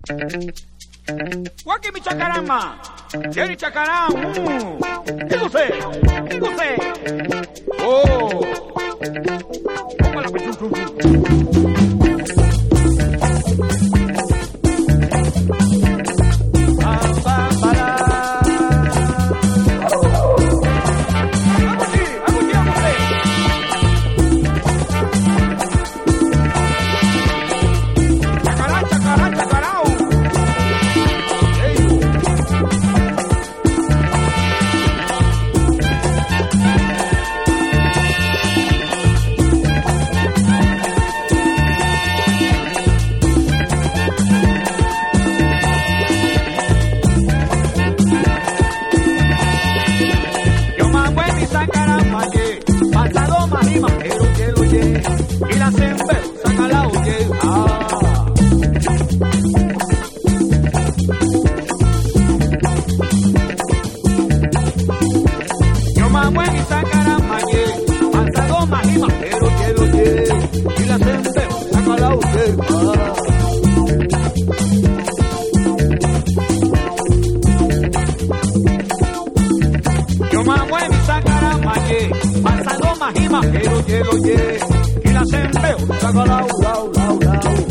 Guaki mi chacarama, Jerry chacará, ¿qué usted? ¿Qué usted? Oh, póngala, y la sembe saca la oye. Yo mamá y sacará mañé, pasado más y majero que lo oye, y la sembe saca la oye. Yo mamá y sacará mañé, pasado más y majero que lo oye. Y la sembreo, saca la